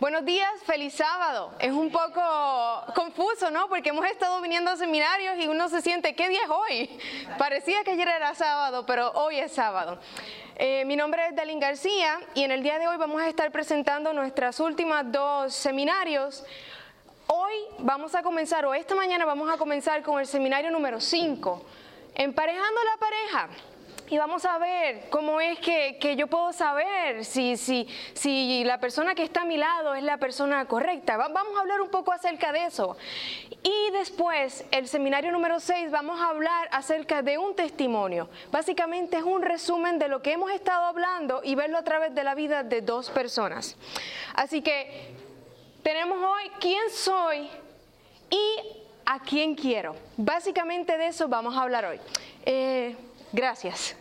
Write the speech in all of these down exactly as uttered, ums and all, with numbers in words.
Buenos días, feliz sábado. Es un poco confuso, ¿no? Porque hemos estado viniendo a seminarios y uno se siente, ¿qué día es hoy? Parecía que ayer era sábado, pero hoy es sábado. Eh, mi nombre es Dalín García y en el día de hoy vamos a estar presentando nuestras últimas dos seminarios. Hoy vamos a comenzar, o esta mañana vamos a comenzar con el seminario número cinco, Emparejando la pareja. Y vamos a ver cómo es que, que yo puedo saber si, si, si la persona que está a mi lado es la persona correcta. Va, vamos a hablar un poco acerca de eso. Y después, el seminario número seis, vamos a hablar acerca de un testimonio. Básicamente es un resumen de lo que hemos estado hablando y verlo a través de la vida de dos personas. Así que tenemos hoy quién soy y a quién quiero. Básicamente de eso vamos a hablar hoy. Eh, Gracias.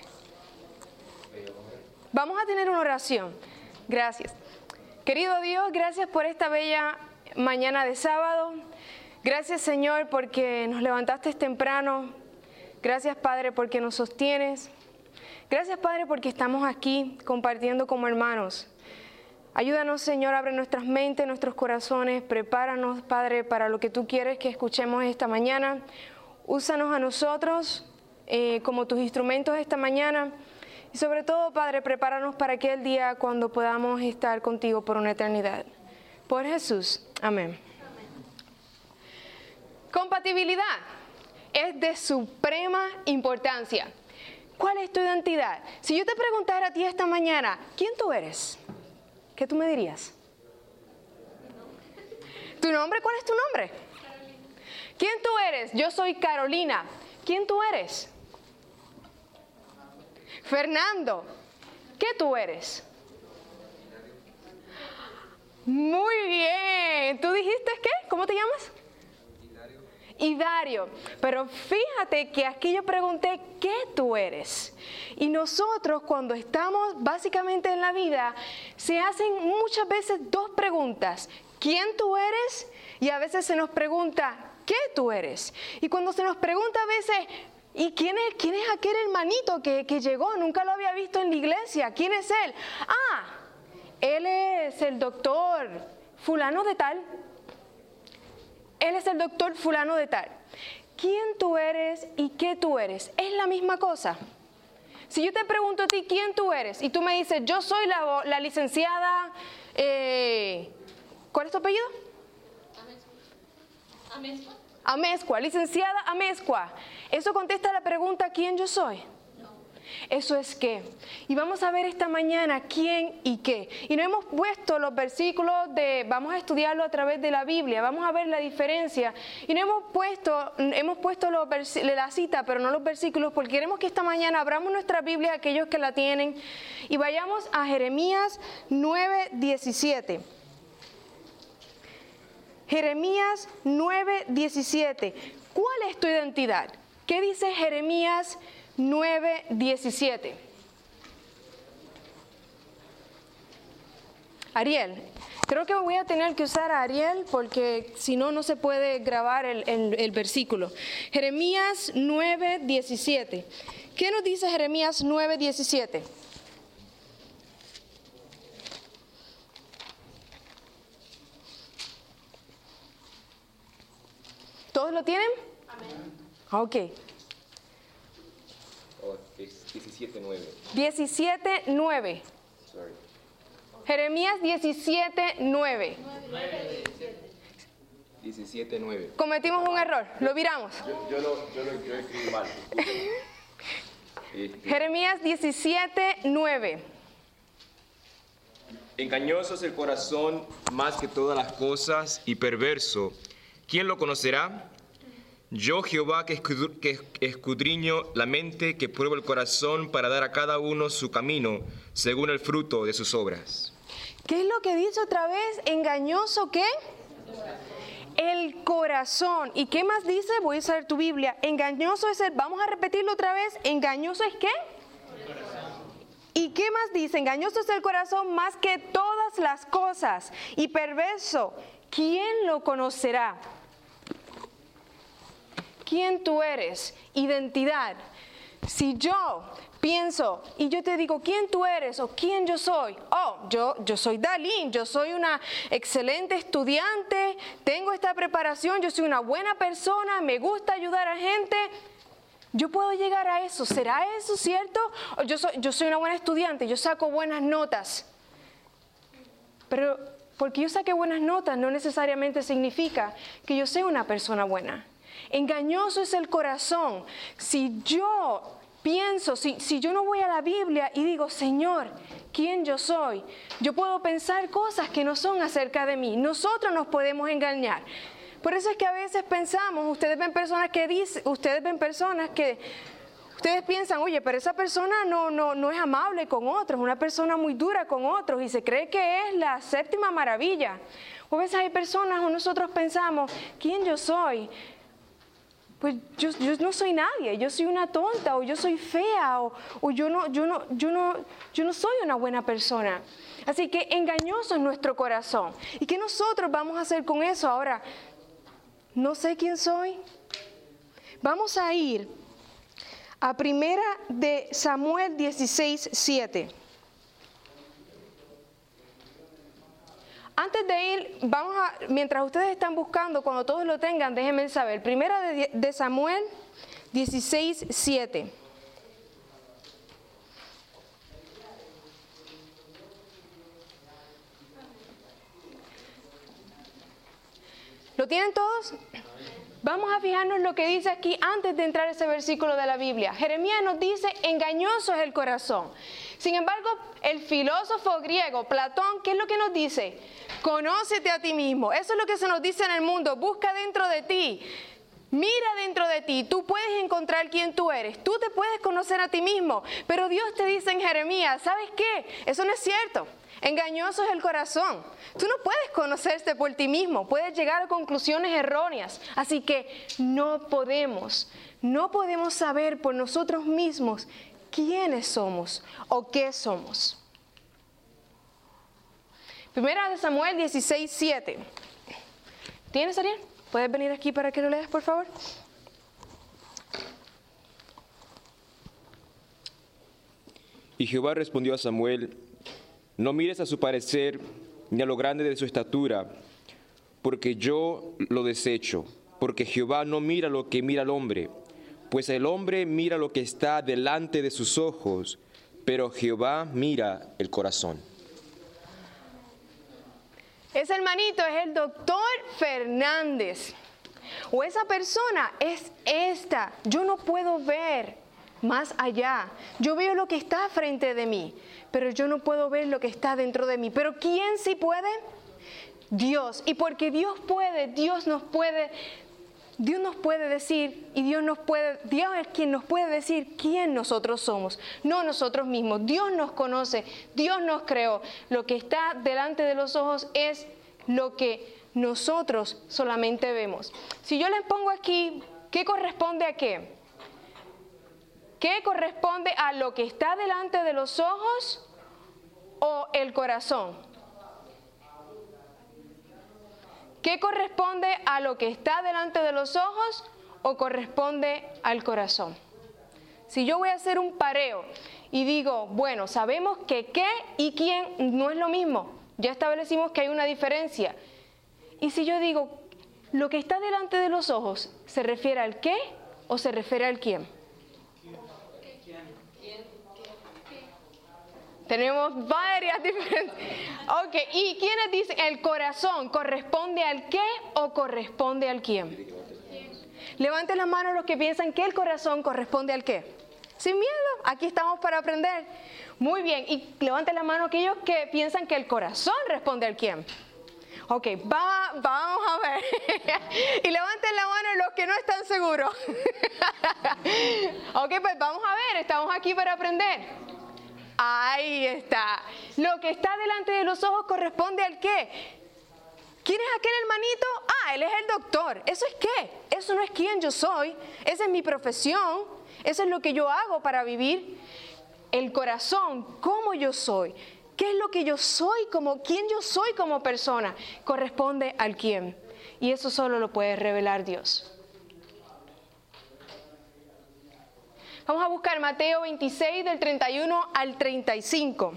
Vamos a tener una oración. Gracias. Querido Dios, gracias por esta bella mañana de sábado. Gracias, Señor, porque nos levantaste temprano. Gracias, Padre, porque nos sostienes. Gracias, Padre, porque estamos aquí compartiendo como hermanos. Ayúdanos, Señor, abre nuestras mentes, nuestros corazones. Prepáranos, Padre, para lo que tú quieres que escuchemos esta mañana. Úsanos a nosotros Eh, como tus instrumentos esta mañana y sobre todo, Padre, prepáranos para aquel día cuando podamos estar contigo por una eternidad. Por Jesús, amén. Amén. Compatibilidad es de suprema importancia. ¿Cuál es tu identidad? Si yo te preguntara a ti esta mañana, ¿quién tú eres? ¿Qué tú me dirías? ¿Tu nombre? ¿Cuál es tu nombre? Carolina. ¿Quién tú eres? Yo soy Carolina. ¿Quién tú eres? Fernando. ¿Qué tú eres? Muy bien. ¿Tú dijiste qué? ¿Cómo te llamas? Hidario. Hidario. Pero fíjate que aquí yo pregunté ¿qué tú eres? Y nosotros cuando estamos básicamente en la vida, se hacen muchas veces dos preguntas. ¿Quién tú eres? Y a veces se nos pregunta ¿qué tú eres? Y cuando se nos pregunta a veces, ¿y quién es, quién es aquel hermanito que, que llegó? Nunca lo había visto en la iglesia. ¿Quién es él? Ah, él es el doctor fulano de tal. Él es el doctor fulano de tal. ¿Quién tú eres y qué tú eres? Es la misma cosa. Si yo te pregunto a ti quién tú eres y tú me dices, yo soy la, la licenciada, eh, ¿cuál es tu apellido? Amezcua. Amezcua, licenciada Amezcua. ¿Eso contesta la pregunta ¿quién yo soy? No. Eso es qué. Y vamos a ver esta mañana quién y qué. Y no hemos puesto los versículos de, vamos a estudiarlo a través de la Biblia, vamos a ver la diferencia. Y no hemos puesto, hemos puesto los vers- la cita, pero no los versículos, porque queremos que esta mañana abramos nuestra Biblia, aquellos que la tienen, y vayamos a Jeremías nueve diecisiete. Jeremías nueve diecisiete. ¿Cuál es tu identidad? ¿Qué dice Jeremías nueve diecisiete? Ariel. Creo que voy a tener que usar a Ariel porque si no, no se puede grabar el, el, el versículo. Jeremías nueve diecisiete. ¿Qué nos dice Jeremías nueve diecisiete? ¿Todos lo tienen? Amén. Ok. Oh, es diecisiete nueve. diecisiete nueve. Sorry. Jeremías diecisiete nueve. diecisiete nueve. Cometimos un error, lo viramos. Yo, yo, lo, yo, lo, yo escribí mal. Este, Jeremías diecisiete nueve. Engañoso es el corazón más que todas las cosas y perverso. ¿Quién lo conocerá? Yo, Jehová, que escudriño la mente, que pruebo el corazón para dar a cada uno su camino, según el fruto de sus obras. ¿Qué es lo que dice otra vez? ¿Engañoso qué? El corazón. ¿Y qué más dice? Voy a usar tu Biblia. Engañoso es el, vamos a repetirlo otra vez. ¿Engañoso es qué? ¿Y qué más dice? Engañoso es el corazón más que todas las cosas. Y perverso, ¿quién lo conocerá? ¿Quién tú eres? Identidad. Si yo pienso y yo te digo, ¿quién tú eres o quién yo soy? Oh, yo, yo soy Dalín, yo soy una excelente estudiante, tengo esta preparación, yo soy una buena persona, me gusta ayudar a gente. Yo puedo llegar a eso, ¿será eso cierto? O yo soy, yo soy una buena estudiante, yo saco buenas notas. Pero porque yo saque buenas notas no necesariamente significa que yo sea una persona buena. Engañoso es el corazón. Si yo pienso, si, si yo no voy a la Biblia y digo, Señor, ¿quién yo soy? Yo puedo pensar cosas que no son acerca de mí. Nosotros nos podemos engañar. Por eso es que a veces pensamos, ustedes ven personas que dicen, ustedes ven personas que, ustedes piensan, oye, pero esa persona no, no, no es amable con otros, una persona muy dura con otros y se cree que es la séptima maravilla. O a veces hay personas o nosotros pensamos, ¿quién yo soy? Pues yo, yo no soy nadie, yo soy una tonta, o yo soy fea, o, o yo, no, yo, no, yo, no, yo no soy una buena persona. Así que engañoso es nuestro corazón. ¿Y qué nosotros vamos a hacer con eso ahora? No sé quién soy. Vamos a ir a primera de Samuel dieciséis, siete. Antes de ir, vamos a, mientras ustedes están buscando, cuando todos lo tengan, déjenme saber. Primera de, de Samuel dieciséis, siete. ¿Lo tienen todos? Vamos a fijarnos lo que dice aquí antes de entrar a ese versículo de la Biblia. Jeremías nos dice, engañoso es el corazón. Sin embargo, el filósofo griego Platón, ¿qué es lo que nos dice? Conócete a ti mismo. Eso es lo que se nos dice en el mundo. Busca dentro de ti. Mira dentro de ti. Tú puedes encontrar quién tú eres. Tú te puedes conocer a ti mismo. Pero Dios te dice en Jeremías, ¿sabes qué? Eso no es cierto. Engañoso es el corazón. Tú no puedes conocerte por ti mismo. Puedes llegar a conclusiones erróneas. Así que no podemos, no podemos saber por nosotros mismos quiénes somos o qué somos. Primera de Samuel dieciséis, siete. ¿Tienes, Ariel? ¿Puedes venir aquí para que lo leas, por favor? Y Jehová respondió a Samuel, no mires a su parecer ni a lo grande de su estatura, porque yo lo desecho, porque Jehová no mira lo que mira el hombre, pues el hombre mira lo que está delante de sus ojos, pero Jehová mira el corazón. Ese hermanito es el doctor Fernández, o esa persona es esta. Yo no puedo ver más allá. Yo veo lo que está frente de mí, pero yo no puedo ver lo que está dentro de mí. Pero ¿quién sí puede? Dios. Y porque Dios puede, Dios nos puede, Dios nos puede decir, y Dios nos puede, Dios es quien nos puede decir quién nosotros somos, no nosotros mismos. Dios nos conoce, Dios nos creó. Lo que está delante de los ojos es lo que nosotros solamente vemos. Si yo les pongo aquí, ¿qué corresponde a qué? ¿Qué corresponde a lo que está delante de los ojos o el corazón? ¿Qué corresponde a lo que está delante de los ojos o corresponde al corazón? Si yo voy a hacer un pareo y digo, bueno, sabemos que qué y quién no es lo mismo. Ya establecimos que hay una diferencia. Y si yo digo, lo que está delante de los ojos, ¿se refiere al qué o se refiere al quién? Tenemos varias diferentes. Ok, ¿y quiénes dicen el corazón corresponde al qué o corresponde al quién? Levanten las manos los que piensan que el corazón corresponde al qué. Sin miedo, aquí estamos para aprender. Muy bien, y levanten la mano aquellos que piensan que el corazón responde al quién. Ok, va, vamos a ver. Y levanten la mano los que no están seguros. Ok, pues vamos a ver, estamos aquí para aprender. Ahí está. Lo que está delante de los ojos corresponde al qué. ¿Quién es aquel hermanito? Ah, él es el doctor. ¿Eso es qué? Eso no es quién yo soy. Esa es mi profesión. Eso es lo que yo hago para vivir. El corazón, cómo yo soy. ¿Qué es lo que yo soy? Como, ¿quién yo soy como persona? Corresponde al quién. Y eso solo lo puede revelar Dios. Vamos a buscar Mateo veintiséis del treinta y uno al treinta y cinco.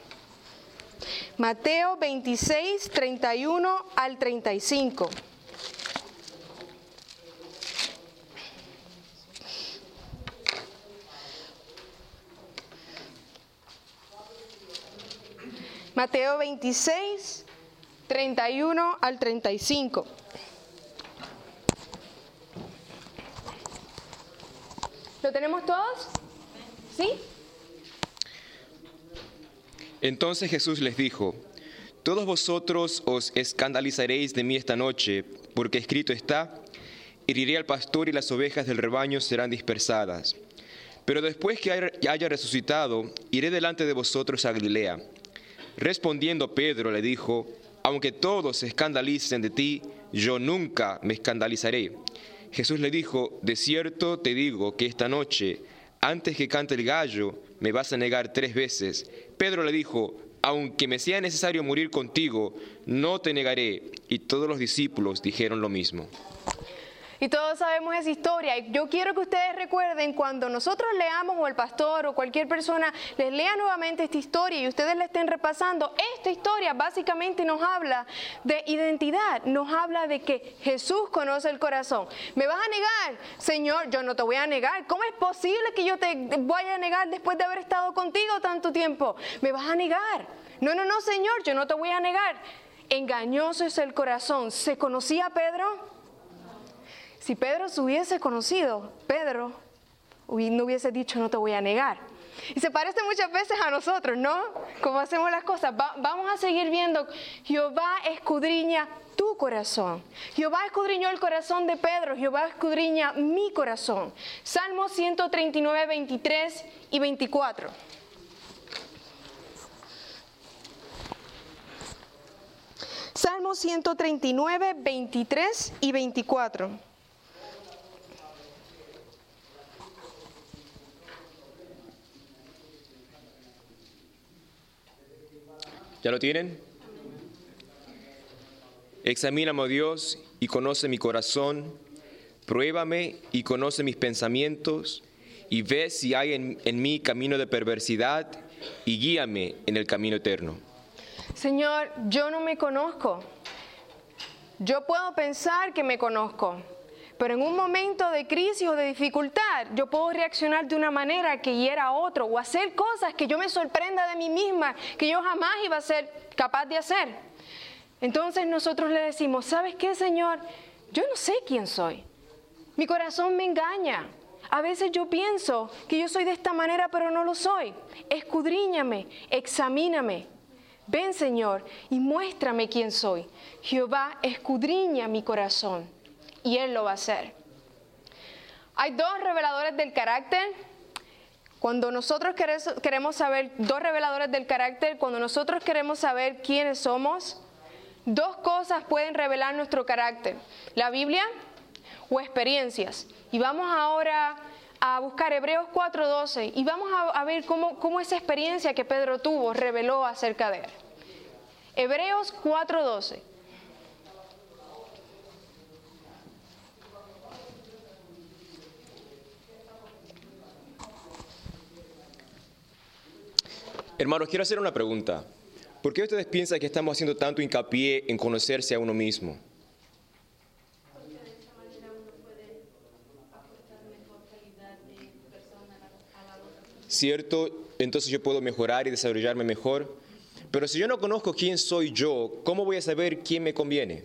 Mateo veintiséis, treinta y uno al treinta y cinco. Mateo veintiséis, treinta y uno al treinta y cinco. ¿Lo tenemos todos? ¿Sí? Entonces Jesús les dijo: todos vosotros os escandalizaréis de mí esta noche, porque escrito está: heriré al pastor y las ovejas del rebaño serán dispersadas. Pero después que haya resucitado, iré delante de vosotros a Galilea. Respondiendo Pedro le dijo: aunque todos se escandalicen de ti, yo nunca me escandalizaré. Jesús le dijo: de cierto te digo que esta noche, antes que cante el gallo, me vas a negar tres veces. Pedro le dijo: aunque me sea necesario morir contigo, no te negaré. Y todos los discípulos dijeron lo mismo. Y todos sabemos esa historia. Y yo quiero que ustedes recuerden cuando nosotros leamos, o el pastor o cualquier persona les lea nuevamente esta historia y ustedes la estén repasando, esta historia básicamente nos habla de identidad, nos habla de que Jesús conoce el corazón. ¿Me vas a negar? Señor, yo no te voy a negar. ¿Cómo es posible que yo te vaya a negar después de haber estado contigo tanto tiempo? ¿Me vas a negar? No, no, no, Señor, yo no te voy a negar. Engañoso es el corazón. ¿Se conocía a Pedro? Si Pedro se hubiese conocido, Pedro no hubiese dicho no te voy a negar. Y se parece muchas veces a nosotros, ¿no? Como hacemos las cosas. Va, vamos a seguir viendo. Jehová escudriña tu corazón. Jehová escudriñó el corazón de Pedro. Jehová escudriña mi corazón. Salmo ciento treinta y nueve, veintitrés y veinticuatro. Salmo ciento treinta y nueve, veintitrés y veinticuatro. ¿Ya lo tienen? Examíname, oh Dios, y conoce mi corazón. Pruébame y conoce mis pensamientos, y ve si hay en, en mí camino de perversidad, y guíame en el camino eterno. Señor, yo no me conozco. Yo puedo pensar que me conozco, pero en un momento de crisis o de dificultad, yo puedo reaccionar de una manera que hiera a otro, o hacer cosas que yo me sorprenda de mí misma, que yo jamás iba a ser capaz de hacer. Entonces nosotros le decimos: ¿sabes qué, Señor? Yo no sé quién soy. Mi corazón me engaña. A veces yo pienso que yo soy de esta manera, pero no lo soy. Escudriñame, examíname. Ven, Señor, y muéstrame quién soy. Jehová escudriña mi corazón, y Él lo va a hacer. Hay dos reveladores del carácter. Cuando nosotros queremos saber, dos reveladores del carácter, cuando nosotros queremos saber quiénes somos, dos cosas pueden revelar nuestro carácter: la Biblia o experiencias. Y vamos ahora a buscar Hebreos cuatro doce y vamos a, a ver cómo, cómo esa experiencia que Pedro tuvo reveló acerca de él. Hebreos cuatro doce. Hermanos, quiero hacer una pregunta. ¿Por qué ustedes piensan que estamos haciendo tanto hincapié en conocerse a uno mismo? Porque de esa manera uno puede aportar mejor calidad de persona a la otra persona. ¿Cierto? Entonces yo puedo mejorar y desarrollarme mejor. Pero si yo no conozco quién soy yo, ¿cómo voy a saber quién me conviene?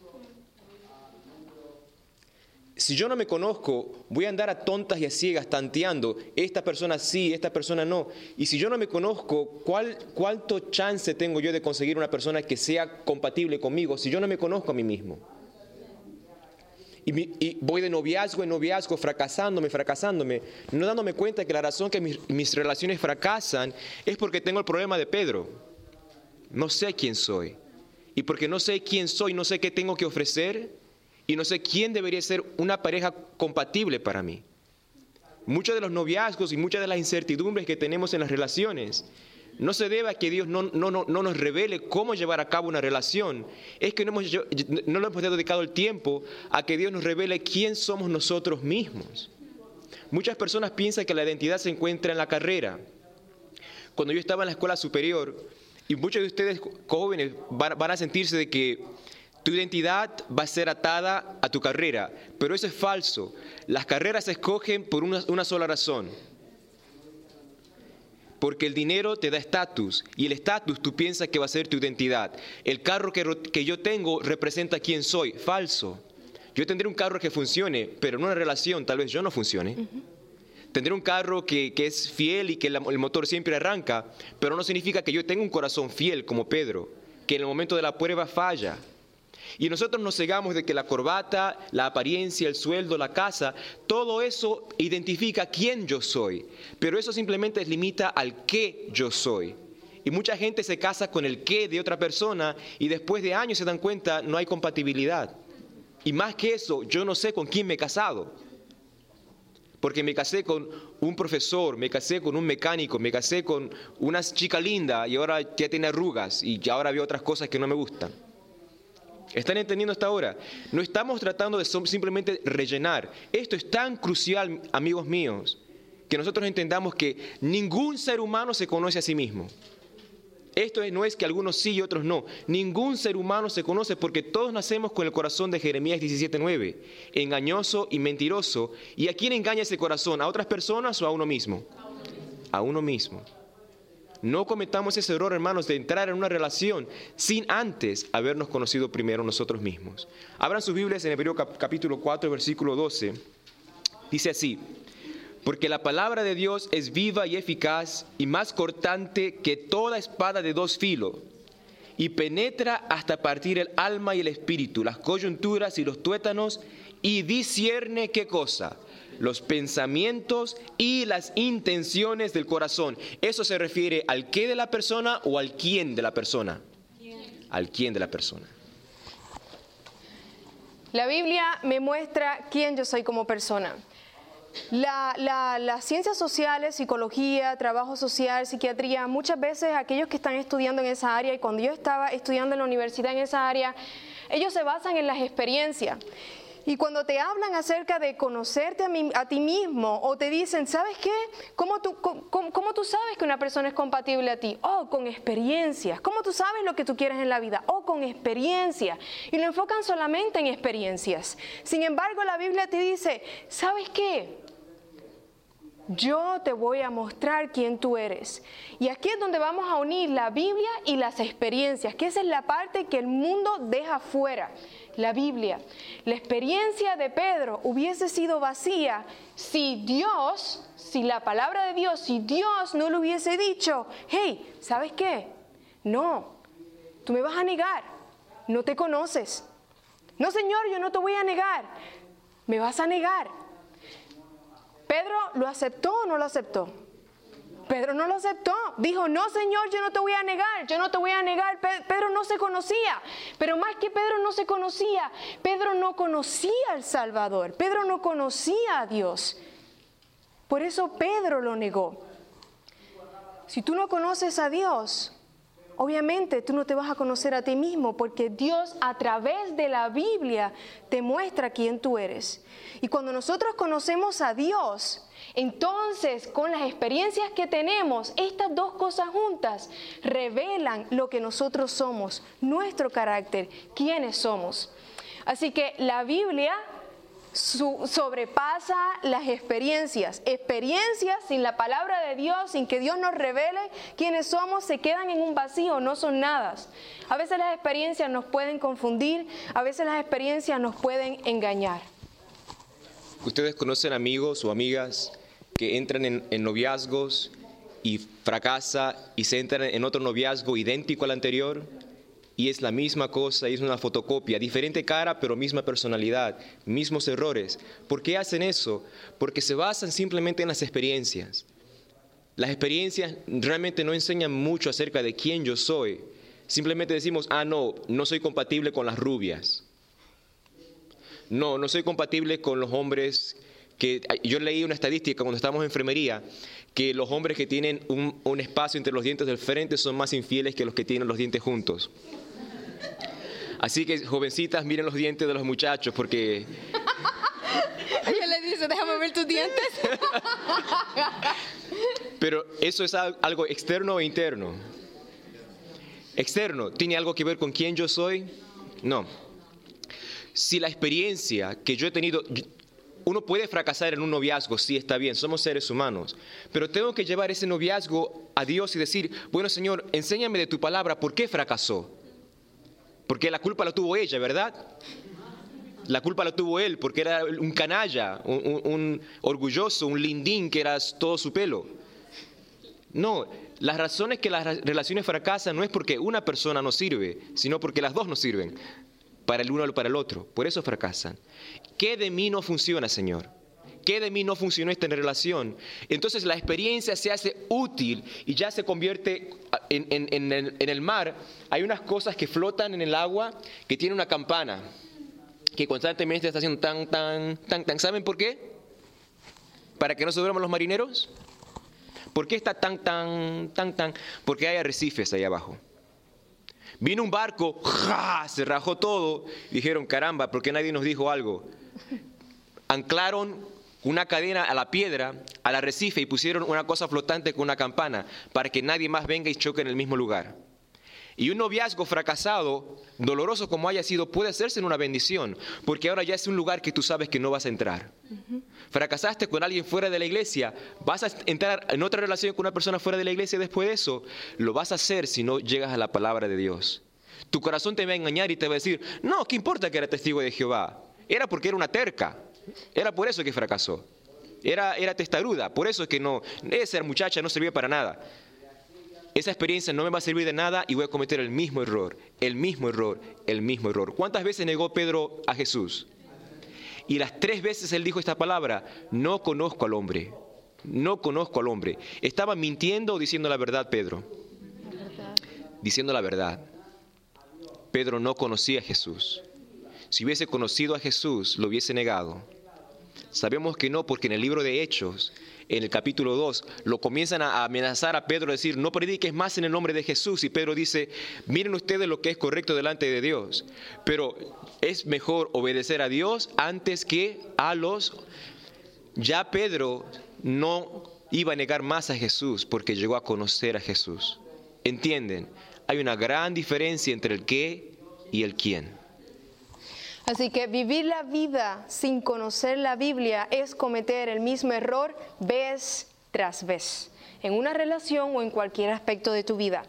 Si yo no me conozco, voy a andar a tontas y a ciegas tanteando, esta persona sí, esta persona no. Y si yo no me conozco, ¿cuál, ¿cuánto chance tengo yo de conseguir una persona que sea compatible conmigo si yo no me conozco a mí mismo? Y, mi, y voy de noviazgo en noviazgo, fracasándome, fracasándome, no dándome cuenta que la razón que mis, mis relaciones fracasan es porque tengo el problema de Pedro. No sé quién soy. Y porque no sé quién soy, no sé qué tengo que ofrecer. Y no sé quién debería ser una pareja compatible para mí. Muchos de los noviazgos y muchas de las incertidumbres que tenemos en las relaciones no se debe a que Dios no, no, no, no nos revele cómo llevar a cabo una relación. Es que no, hemos, no le hemos dedicado el tiempo a que Dios nos revele quién somos nosotros mismos. Muchas personas piensan que la identidad se encuentra en la carrera. Cuando yo estaba en la escuela superior, y muchos de ustedes jóvenes van, van a sentirse de que tu identidad va a ser atada a tu carrera, pero eso es falso. Las carreras se escogen por una, una sola razón. Porque el dinero te da estatus, y el estatus tú piensas que va a ser tu identidad. El carro que, que yo tengo representa quién soy. Falso. Yo tendré un carro que funcione, pero en una relación tal vez yo no funcione. Uh-huh. Tendré un carro que, que es fiel y que la, el motor siempre arranca, pero no significa que yo tenga un corazón fiel como Pedro, que en el momento de la prueba falla. Y nosotros nos cegamos de que la corbata, la apariencia, el sueldo, la casa, todo eso identifica quién yo soy. Pero eso simplemente limita al qué yo soy. Y mucha gente se casa con el qué de otra persona y después de años se dan cuenta no hay compatibilidad. Y más que eso, yo no sé con quién me he casado. Porque me casé con un profesor, me casé con un mecánico, me casé con una chica linda y ahora ya tiene arrugas y ya ahora veo otras cosas que no me gustan. ¿Están entendiendo hasta ahora? No estamos tratando de simplemente rellenar. Esto es tan crucial, amigos míos, que nosotros entendamos que ningún ser humano se conoce a sí mismo. Esto no es que algunos sí y otros no. Ningún ser humano se conoce porque todos nacemos con el corazón de Jeremías diecisiete nueve, engañoso y mentiroso. ¿Y a quién engaña ese corazón? ¿A otras personas o a uno mismo? A uno mismo. No cometamos ese error, hermanos, de entrar en una relación sin antes habernos conocido primero nosotros mismos. Abran sus Biblias en Hebreos capítulo cuatro, versículo doce. Dice así: porque la palabra de Dios es viva y eficaz y más cortante que toda espada de dos filos, y penetra hasta partir el alma y el espíritu, las coyunturas y los tuétanos, y discierne ¿qué cosa? Los pensamientos y las intenciones del corazón. ¿Eso se refiere al qué de la persona o al quién de la persona? ¿Quién? Al quién de la persona. La Biblia me muestra quién yo soy como persona. La, la, las ciencias sociales, psicología, trabajo social, psiquiatría, muchas veces aquellos que están estudiando en esa área, y cuando yo estaba estudiando en la universidad en esa área, ellos se basan en las experiencias. Y cuando te hablan acerca de conocerte a, mí, a ti mismo, o te dicen, ¿sabes qué? ¿Cómo tú, cómo, cómo tú sabes que una persona es compatible a ti? Oh, con experiencias. ¿Cómo tú sabes lo que tú quieres en la vida? Oh, con experiencias. Y lo enfocan solamente en experiencias. Sin embargo, la Biblia te dice, ¿sabes qué? Yo te voy a mostrar quién tú eres. Y aquí es donde vamos a unir la Biblia y las experiencias, que esa es la parte que el mundo deja fuera. La Biblia. La experiencia de Pedro hubiese sido vacía si Dios, si la palabra de Dios, si Dios no le hubiese dicho, hey, ¿sabes qué? No, tú me vas a negar, no te conoces. No, Señor, yo no te voy a negar, me vas a negar. ¿Pedro lo aceptó o no lo aceptó? Pedro no lo aceptó. Dijo, no, Señor, yo no te voy a negar, yo no te voy a negar. Pedro no se conocía. Pero más que Pedro no se conocía, Pedro no conocía al Salvador. Pedro no conocía a Dios. Por eso Pedro lo negó. Si tú no conoces a Dios, obviamente tú no te vas a conocer a ti mismo, porque Dios a través de la Biblia te muestra quién tú eres. Y cuando nosotros conocemos a Dios, entonces con las experiencias que tenemos, estas dos cosas juntas revelan lo que nosotros somos, nuestro carácter, quiénes somos. Así que la Biblia Su, sobrepasa las experiencias. Experiencias sin la palabra de Dios, sin que Dios nos revele quiénes somos, se quedan en un vacío, no son nada. A veces las experiencias nos pueden confundir, a veces las experiencias nos pueden engañar. ¿Ustedes conocen amigos o amigas que entran en, en noviazgos y fracasa y se entran en otro noviazgo idéntico al anterior? Y es la misma cosa, y es una fotocopia, diferente cara, pero misma personalidad, mismos errores. ¿Por qué hacen eso? Porque se basan simplemente en las experiencias. Las experiencias realmente no enseñan mucho acerca de quién yo soy. Simplemente decimos, ah, no, no soy compatible con las rubias. No, no soy compatible con los hombres que... Yo leí una estadística cuando estábamos en enfermería, que los hombres que tienen un, un espacio entre los dientes del frente son más infieles que los que tienen los dientes juntos. Así que, jovencitas, miren los dientes de los muchachos, porque... Ella le dice, déjame ver tus dientes. Pero eso es al- algo externo o interno. Externo, ¿tiene algo que ver con quién yo soy? No. Si la experiencia que yo he tenido, uno puede fracasar en un noviazgo, sí, está bien, somos seres humanos, pero tengo que llevar ese noviazgo a Dios y decir, bueno, Señor, enséñame de tu palabra, ¿por qué fracasó? Porque la culpa la tuvo ella, ¿verdad? La culpa la tuvo él, porque era un canalla, un, un, un orgulloso, un lindín que era todo su pelo. No, las razones que las relaciones fracasan no es porque una persona no sirve, sino porque las dos no sirven para el uno o para el otro. Por eso fracasan. ¿Qué de mí no funciona, Señor? ¿Qué de mí no funcionó esta relación? Entonces la experiencia se hace útil y ya se convierte en, en, en, el, en el mar. Hay unas cosas que flotan en el agua que tienen una campana que constantemente está haciendo tan, tan, tan, tan. ¿Saben por qué? ¿Para que no se duerman los marineros? ¿Por qué está tan, tan, tan, tan? Porque hay arrecifes ahí abajo. Vino un barco, ¡ja! Se rajó todo. Dijeron, caramba, ¿por qué nadie nos dijo algo? Anclaron una cadena a la piedra, al arrecife, y pusieron una cosa flotante con una campana para que nadie más venga y choque en el mismo lugar. Y un noviazgo fracasado, doloroso como haya sido, puede hacerse en una bendición, porque ahora ya es un lugar que tú sabes que no vas a entrar. Uh-huh. Fracasaste con alguien fuera de la iglesia, vas a entrar en otra relación con una persona fuera de la iglesia después de eso, lo vas a hacer si no llegas a la palabra de Dios. Tu corazón te va a engañar y te va a decir, no, ¿qué importa que era testigo de Jehová? Era porque era una terca, era por eso que fracasó. Era, era testaruda, por eso es que no, esa muchacha no servía para nada. Esa experiencia no me va a servir de nada y voy a cometer el mismo error, el mismo error, el mismo error. ¿Cuántas veces negó Pedro a Jesús? Y las tres veces él dijo esta palabra, no conozco al hombre, no conozco al hombre. ¿Estaba mintiendo o diciendo la verdad, Pedro? Diciendo la verdad. Pedro no conocía a Jesús. Si hubiese conocido a Jesús, lo hubiese negado. Sabemos que no, porque en el libro de Hechos, en el capítulo dos, lo comienzan a amenazar a Pedro, a decir, no prediques más en el nombre de Jesús. Y Pedro dice, miren ustedes lo que es correcto delante de Dios. Pero es mejor obedecer a Dios antes que a los... Ya Pedro no iba a negar más a Jesús porque llegó a conocer a Jesús. ¿Entienden? Hay una gran diferencia entre el qué y el quién. Así que vivir la vida sin conocer la Biblia es cometer el mismo error vez tras vez, en una relación o en cualquier aspecto de tu vida.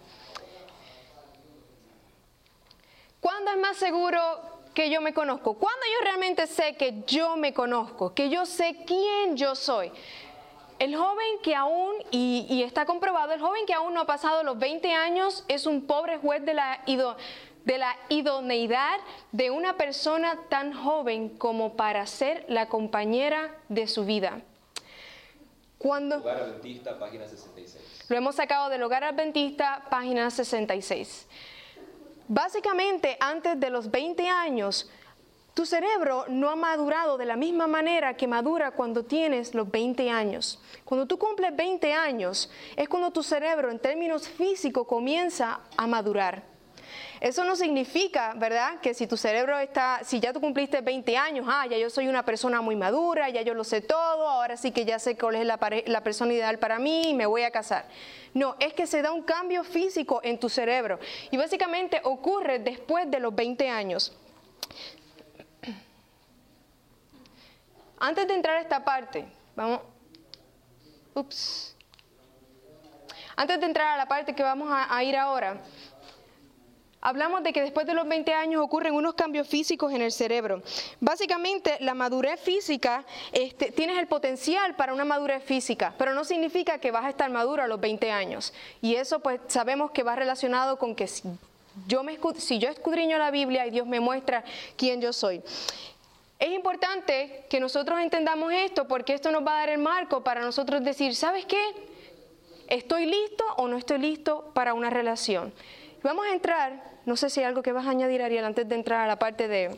¿Cuándo es más seguro que yo me conozco? ¿Cuándo yo realmente sé que yo me conozco, que yo sé quién yo soy? El joven que aún, y, y está comprobado, el joven que aún no ha pasado los veinte años es un pobre juez de la idoneidad. de la idoneidad de una persona tan joven como para ser la compañera de su vida. Cuando Hogar Adventista, página sesenta y seis. Lo hemos sacado del Hogar Adventista, página sesenta y seis. Básicamente, antes de los veinte años, tu cerebro no ha madurado de la misma manera que madura cuando tienes los veinte años. Cuando tú cumples veinte años, es cuando tu cerebro, en términos físicos, comienza a madurar. Eso no significa, ¿verdad?, que si tu cerebro está, si ya tú cumpliste veinte años, ah, ya yo soy una persona muy madura, ya yo lo sé todo, ahora sí que ya sé cuál es la, pare- la persona ideal para mí y me voy a casar. No, es que se da un cambio físico en tu cerebro y básicamente ocurre después de los veinte años. Antes de entrar a esta parte, vamos, ups, antes de entrar a la parte que vamos a, a ir ahora, hablamos de que después de los veinte años ocurren unos cambios físicos en el cerebro. Básicamente, la madurez física, este, tienes el potencial para una madurez física, pero no significa que vas a estar maduro a los veinte años. Y eso pues sabemos que va relacionado con que si yo, me, si yo escudriño la Biblia y Dios me muestra quién yo soy. Es importante que nosotros entendamos esto porque esto nos va a dar el marco para nosotros decir, ¿sabes qué? ¿Estoy listo o no estoy listo para una relación? Vamos a entrar, no sé si hay algo que vas a añadir, Ariel, antes de entrar a la parte de...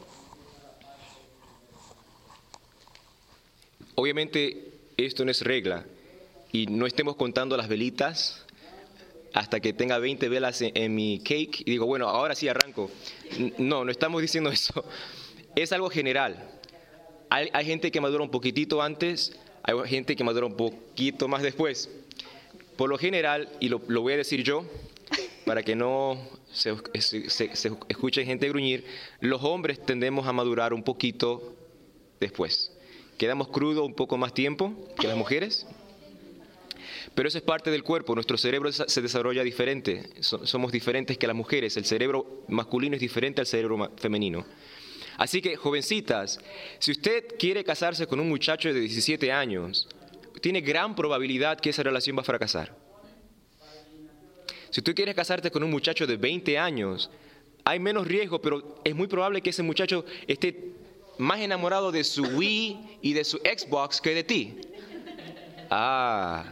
Obviamente esto no es regla y no estemos contando las velitas hasta que tenga veinte velas en, en mi cake y digo, bueno, ahora sí arranco. No, no estamos diciendo eso. Es algo general. hay, hay gente que madura un poquitito antes, hay gente que madura un poquito más después. Por lo general, y lo, lo voy a decir yo, para que no se, se, se, se escuche gente gruñir, los hombres tendemos a madurar un poquito después. Quedamos crudos un poco más tiempo que las mujeres, pero eso es parte del cuerpo. Nuestro cerebro se desarrolla diferente, somos diferentes que las mujeres. El cerebro masculino es diferente al cerebro femenino. Así que, jovencitas, si usted quiere casarse con un muchacho de diecisiete años, tiene gran probabilidad que esa relación va a fracasar. Si tú quieres casarte con un muchacho de veinte años, hay menos riesgo, pero es muy probable que ese muchacho esté más enamorado de su Wii y de su Xbox que de ti. Ah.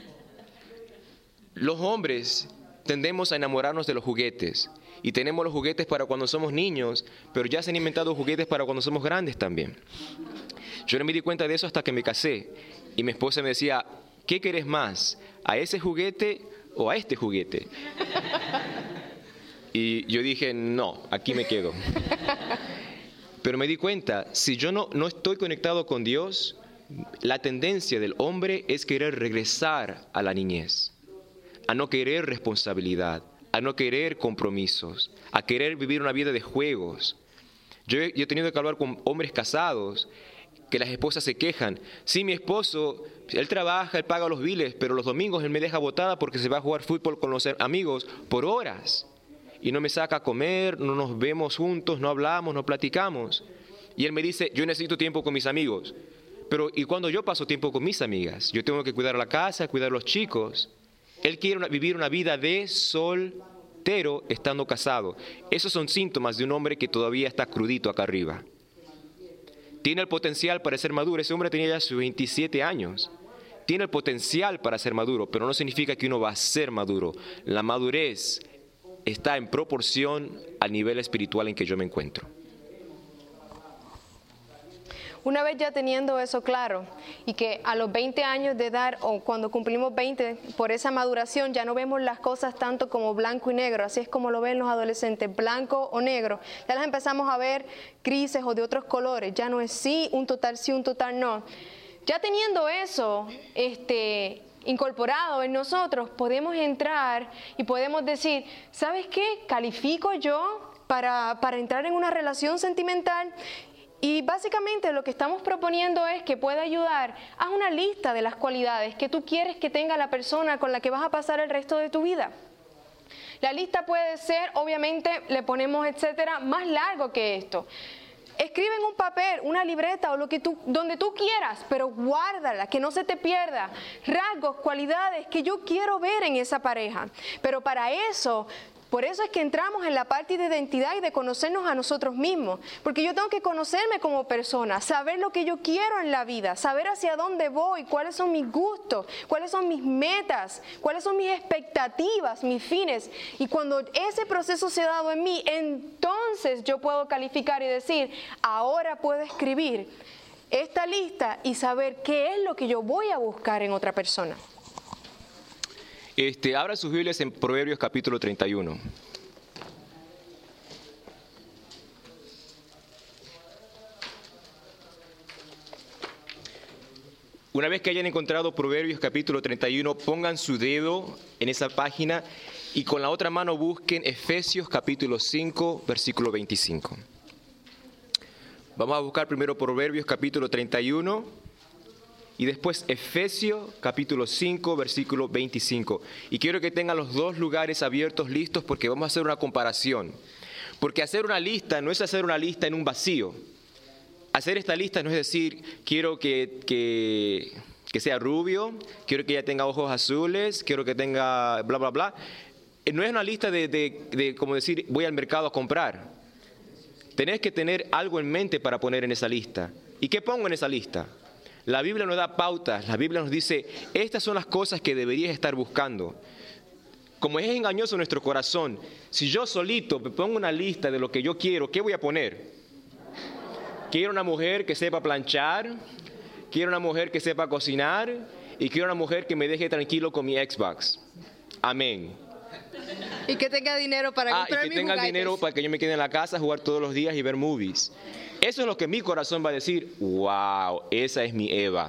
Los hombres tendemos a enamorarnos de los juguetes. Y tenemos los juguetes para cuando somos niños, pero ya se han inventado juguetes para cuando somos grandes también. Yo no me di cuenta de eso hasta que me casé. Y mi esposa me decía, ¿qué querés más? ¿A ese juguete o a este juguete? Y yo dije, no, aquí me quedo. Pero me di cuenta, si yo no, no estoy conectado con Dios, la tendencia del hombre es querer regresar a la niñez, a no querer responsabilidad, a no querer compromisos, a querer vivir una vida de juegos. Yo he, yo he tenido que hablar con hombres casados que las esposas se quejan. Sí, mi esposo, él trabaja, él paga los biles, pero los domingos él me deja botada porque se va a jugar fútbol con los amigos por horas. Y no me saca a comer, no nos vemos juntos, no hablamos, no platicamos. Y él me dice, yo necesito tiempo con mis amigos. Pero ¿y cuando yo paso tiempo con mis amigas? Yo tengo que cuidar la casa, cuidar a los chicos. Él quiere una, vivir una vida de soltero estando casado. Esos son síntomas de un hombre que todavía está crudito acá arriba. Tiene el potencial para ser maduro. Ese hombre tenía ya sus veintisiete años. Tiene el potencial para ser maduro, pero no significa que uno va a ser maduro. La madurez está en proporción al nivel espiritual en que yo me encuentro. Una vez ya teniendo eso claro, y que a los veinte años de edad, o cuando cumplimos veinte, por esa maduración ya no vemos las cosas tanto como blanco y negro, así es como lo ven los adolescentes, blanco o negro, ya las empezamos a ver grises o de otros colores, ya no es sí, un total sí, un total no. Ya teniendo eso este, incorporado en nosotros, podemos entrar y podemos decir, ¿sabes qué? ¿Califico yo para, para entrar en una relación sentimental? Y básicamente lo que estamos proponiendo es que pueda ayudar a una lista de las cualidades que tú quieres que tenga la persona con la que vas a pasar el resto de tu vida. La lista puede ser, obviamente, le ponemos etcétera, más largo que esto. Escribe en un papel, una libreta o lo que tú, donde tú quieras, pero guárdala, que no se te pierda. Rasgos, cualidades que yo quiero ver en esa pareja. Pero para eso... Por eso es que entramos en la parte de identidad y de conocernos a nosotros mismos. Porque yo tengo que conocerme como persona, saber lo que yo quiero en la vida, saber hacia dónde voy, cuáles son mis gustos, cuáles son mis metas, cuáles son mis expectativas, mis fines. Y cuando ese proceso se ha dado en mí, entonces yo puedo calificar y decir, ahora puedo escribir esta lista y saber qué es lo que yo voy a buscar en otra persona. Este, abra sus Biblias en Proverbios capítulo treinta y uno. Una vez que hayan encontrado Proverbios capítulo treinta y uno, pongan su dedo en esa página y con la otra mano busquen Efesios capítulo cinco, versículo veinticinco. Vamos a buscar primero Proverbios capítulo treinta y uno. Y después Efesios capítulo cinco, versículo veinticinco. Y quiero que tengan los dos lugares abiertos, listos, porque vamos a hacer una comparación. Porque hacer una lista no es hacer una lista en un vacío. Hacer esta lista no es decir, quiero que, que, que sea rubio, quiero que ella tenga ojos azules, quiero que tenga bla, bla, bla. No es una lista de, de, de como decir, voy al mercado a comprar. Tenés que tener algo en mente para poner en esa lista. ¿Y qué pongo en esa lista? La Biblia nos da pautas, la Biblia nos dice, estas son las cosas que deberías estar buscando. Como es engañoso nuestro corazón, si yo solito me pongo una lista de lo que yo quiero, ¿qué voy a poner? Quiero una mujer que sepa planchar, quiero una mujer que sepa cocinar y quiero una mujer que me deje tranquilo con mi Xbox. Amén. Y que tenga dinero para Ah, y comprar que mis tenga el juguetes. dinero para que yo me quede en la casa, jugar todos los días y ver movies. Eso es lo que mi corazón va a decir, wow, esa es mi Eva.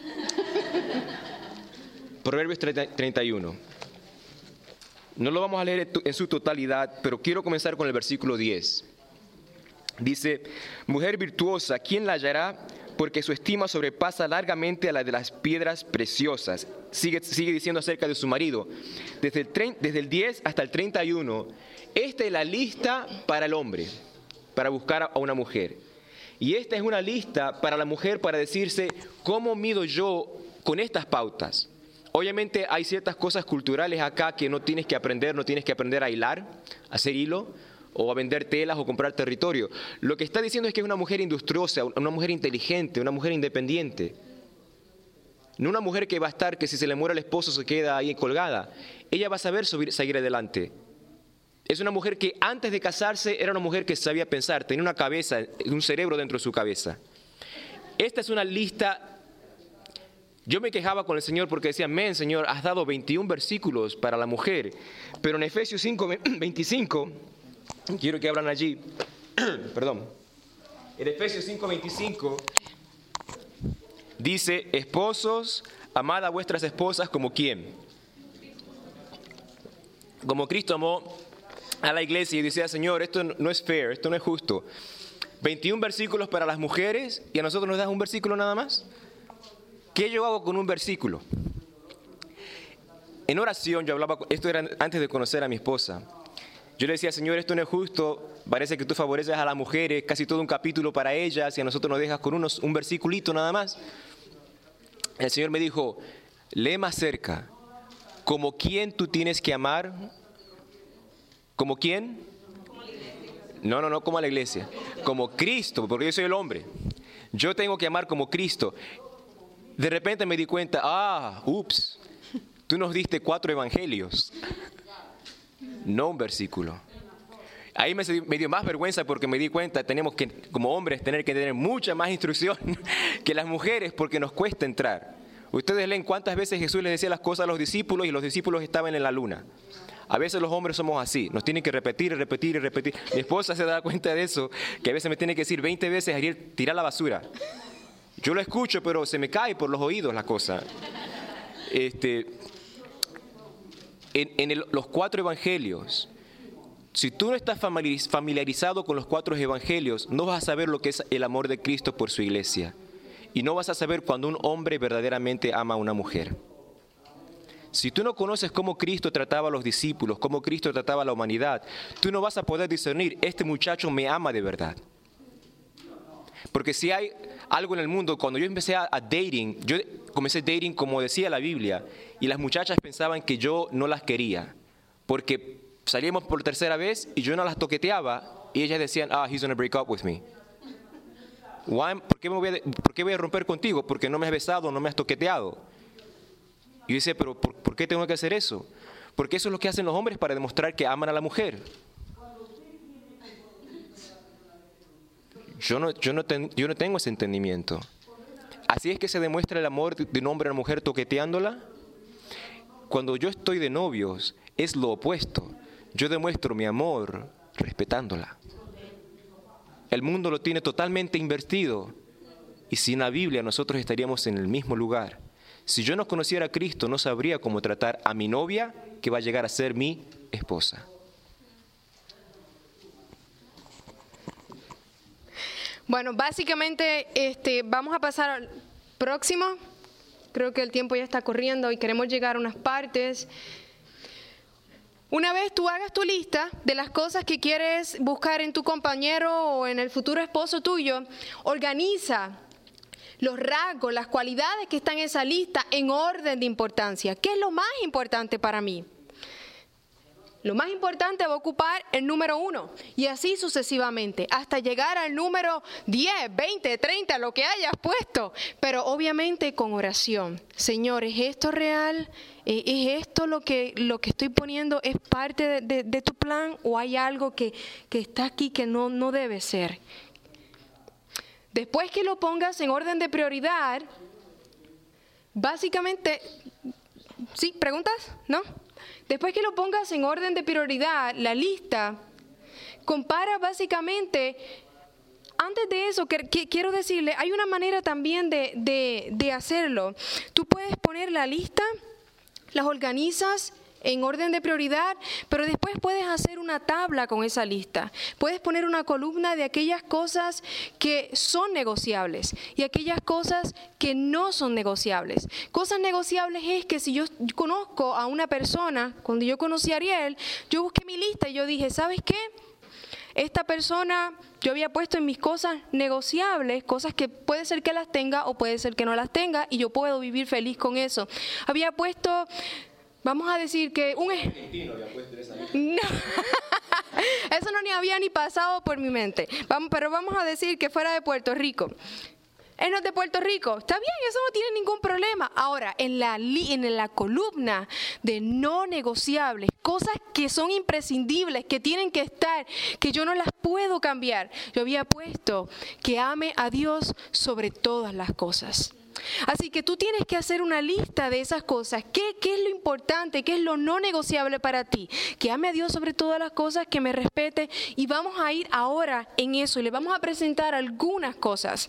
Proverbios treinta y uno. No lo vamos a leer en su totalidad, pero quiero comenzar con el versículo diez. Dice, mujer virtuosa, ¿quién la hallará? Porque su estima sobrepasa largamente a la de las piedras preciosas. Sigue, sigue diciendo acerca de su marido. Desde el, tre- desde el diez hasta el treinta y uno, esta es la lista para el hombre, para buscar a una mujer. Y esta es una lista para la mujer para decirse, ¿cómo mido yo con estas pautas? Obviamente hay ciertas cosas culturales acá que no tienes que aprender, no tienes que aprender a hilar, a hacer hilo, o a vender telas o comprar territorio. Lo que está diciendo es que es una mujer industriosa, una mujer inteligente, una mujer independiente. No una mujer que va a estar, que si se le muere el esposo se queda ahí colgada. Ella va a saber subir, seguir adelante. Es una mujer que antes de casarse era una mujer que sabía pensar, tenía una cabeza, un cerebro dentro de su cabeza. Esta es una lista. Yo me quejaba con el Señor porque decía, men, Señor, has dado veintiún versículos para la mujer. Pero en Efesios cinco, veinticinco, quiero que abran allí, perdón. En Efesios cinco, veinticinco, dice, esposos, amad a vuestras esposas como quién. Como Cristo amó a la iglesia y decía, Señor, esto no es fair, esto no es justo. veintiún versículos para las mujeres y a nosotros nos das un versículo nada más. ¿Qué yo hago con un versículo? En oración yo hablaba, esto era antes de conocer a mi esposa. Yo le decía, Señor, esto no es justo, parece que tú favoreces a las mujeres, casi todo un capítulo para ellas y a nosotros nos dejas con unos, un versiculito nada más. El Señor me dijo, lee más cerca, ¿como quién tú tienes que amar? ¿Como quién? No, no, no como a la iglesia, como Cristo, porque yo soy el hombre. Yo tengo que amar como Cristo. De repente me di cuenta, ah, ups, tú nos diste cuatro evangelios, no un versículo. Ahí me, me dio más vergüenza porque me di cuenta, tenemos que, como hombres, tener que tener mucha más instrucción que las mujeres porque nos cuesta entrar. Ustedes leen cuántas veces Jesús les decía las cosas a los discípulos y los discípulos estaban en la luna. A veces los hombres somos así, nos tienen que repetir y repetir y repetir. Mi esposa se da cuenta de eso, que a veces me tiene que decir veinte veces, Ariel, tira la basura. Yo lo escucho, pero se me cae por los oídos la cosa. Este, en en el, los cuatro evangelios, si tú no estás familiarizado con los cuatro evangelios, no vas a saber lo que es el amor de Cristo por su iglesia. Y no vas a saber cuando un hombre verdaderamente ama a una mujer. Si tú no conoces cómo Cristo trataba a los discípulos, cómo Cristo trataba a la humanidad, tú no vas a poder discernir, este muchacho me ama de verdad. Porque si hay algo en el mundo, cuando yo empecé a, a dating, yo comencé dating como decía la Biblia, y las muchachas pensaban que yo no las quería, porque salíamos por tercera vez y yo no las toqueteaba, y ellas decían, ah, he's gonna break up with me. Why, ¿por, qué me voy a, ¿Por qué voy a romper contigo? Porque no me has besado, no me has toqueteado. Y yo decía, pero ¿por, ¿por qué tengo que hacer eso? Porque eso es lo que hacen los hombres para demostrar que aman a la mujer. Yo no, yo no, ten, yo no tengo ese entendimiento. Así es que se demuestra el amor de un hombre a una mujer toqueteándola. Cuando yo estoy de novios, es lo opuesto. Yo demuestro mi amor respetándola. El mundo lo tiene totalmente invertido. Y sin la Biblia nosotros estaríamos en el mismo lugar. Si yo no conociera a Cristo, no sabría cómo tratar a mi novia, que va a llegar a ser mi esposa. Bueno, básicamente este, vamos a pasar al próximo. Creo que el tiempo ya está corriendo y queremos llegar a unas partes. Una vez tú hagas tu lista de las cosas que quieres buscar en tu compañero o en el futuro esposo tuyo, organiza los rasgos, las cualidades que están en esa lista en orden de importancia. ¿Qué es lo más importante para mí? Lo más importante va a ocupar el número uno y así sucesivamente hasta llegar al número diez, veinte, treinta, lo que hayas puesto. Pero obviamente con oración. Señor, ¿es esto real? ¿Es esto lo que, lo que estoy poniendo? ¿Es parte de, de, de tu plan o hay algo que, que está aquí que no, no debe ser? Después que lo pongas en orden de prioridad, básicamente, ¿sí? ¿Preguntas? ¿No? después que lo pongas en orden de prioridad, la lista, compara básicamente. Antes de eso, que, que, quiero decirle, hay una manera también de, de, de hacerlo. Tú puedes poner la lista, las organizas en orden de prioridad, pero después puedes hacer una tabla con esa lista. Puedes poner una columna de aquellas cosas que son negociables y aquellas cosas que no son negociables. Cosas negociables es que si yo conozco a una persona, cuando yo conocí a Ariel, yo busqué mi lista y yo dije, ¿sabes qué? Esta persona, yo había puesto en mis cosas negociables, cosas que puede ser que las tenga o puede ser que no las tenga y yo puedo vivir feliz con eso. Había puesto, vamos a decir que un... No. Eso no ni había ni pasado por mi mente. Vamos, pero vamos a decir que fuera de Puerto Rico. Él no es de Puerto Rico. Está bien, eso no tiene ningún problema. Ahora, en la, en la columna de no negociables, cosas que son imprescindibles, que tienen que estar, que yo no las puedo cambiar, yo había puesto que ame a Dios sobre todas las cosas. Así que tú tienes que hacer una lista de esas cosas. ¿Qué, qué es lo importante? ¿Qué es lo no negociable para ti? Que ame a Dios sobre todas las cosas, que me respete. Y vamos a ir ahora en eso y le vamos a presentar algunas cosas.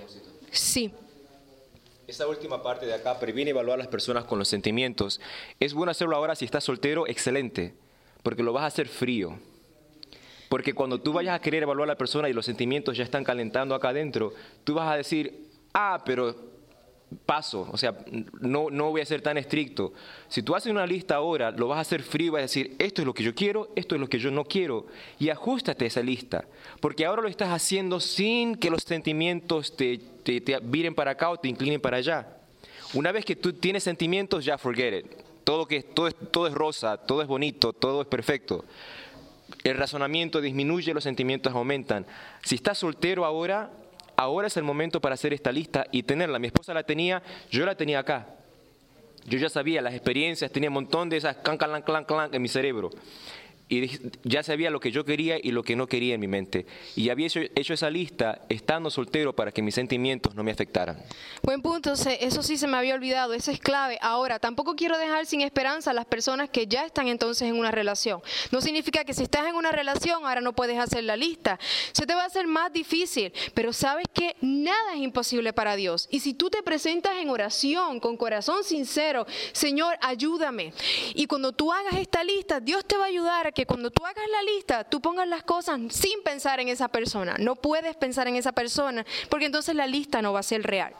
Sí. Esta última parte de acá, previene y evaluar a las personas con los sentimientos. Es bueno hacerlo ahora si estás soltero, excelente, porque lo vas a hacer frío. Porque cuando tú vayas a querer evaluar a la persona y los sentimientos ya están calentando acá adentro, tú vas a decir, ah, pero paso, o sea, no, no voy a ser tan estricto. Si tú haces una lista ahora, lo vas a hacer frío y vas a decir, esto es lo que yo quiero, esto es lo que yo no quiero, y ajustate a esa lista, porque ahora lo estás haciendo sin que los sentimientos te, te, te viren para acá o te inclinen para allá. Una vez que tú tienes sentimientos, ya forget it. Todo, que, todo, es, todo es rosa, todo es bonito, todo es perfecto. El razonamiento disminuye, los sentimientos aumentan. Si estás soltero ahora, ahora es el momento para hacer esta lista y tenerla. Mi esposa la tenía, yo la tenía acá. Yo ya sabía las experiencias, tenía un montón de esas clan, clan, clan, clan en mi cerebro. Y ya sabía lo que yo quería y lo que no quería en mi mente. Y había hecho, hecho esa lista estando soltero para que mis sentimientos no me afectaran. Buen punto, eso sí se me había olvidado, eso es clave. Ahora, tampoco quiero dejar sin esperanza a las personas que ya están entonces en una relación. No significa que si estás en una relación ahora no puedes hacer la lista. Se te va a hacer más difícil, pero sabes que nada es imposible para Dios. Y si tú te presentas en oración, con corazón sincero, Señor, ayúdame. Y cuando tú hagas esta lista, Dios te va a ayudar a que que cuando tú hagas la lista, tú pongas las cosas sin pensar en esa persona. No puedes pensar en esa persona, porque entonces la lista no va a ser real.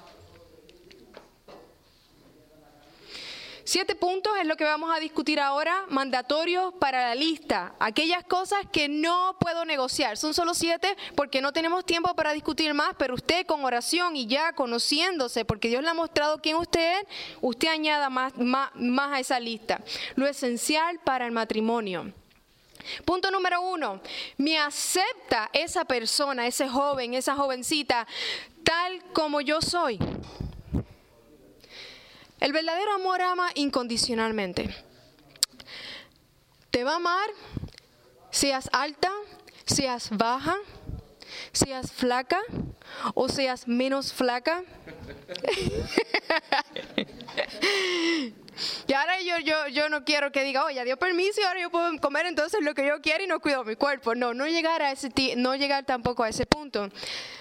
Siete puntos es lo que vamos a discutir ahora, mandatorios para la lista. Aquellas cosas que no puedo negociar. Son solo siete porque no tenemos tiempo para discutir más, pero usted con oración y ya conociéndose, porque Dios le ha mostrado quién usted es, usted añada más, más, más a esa lista. Lo esencial para el matrimonio. Punto número uno, me acepta esa persona, ese joven, esa jovencita, tal como yo soy. El verdadero amor ama incondicionalmente. Te va a amar, seas alta, seas baja, seas flaca o seas menos flaca. Y ahora yo, yo, yo no quiero que diga, oye, dio permiso y ahora yo puedo comer entonces lo que yo quiero y no cuido mi cuerpo. No, no llegar a ese, no llegar tampoco a ese punto.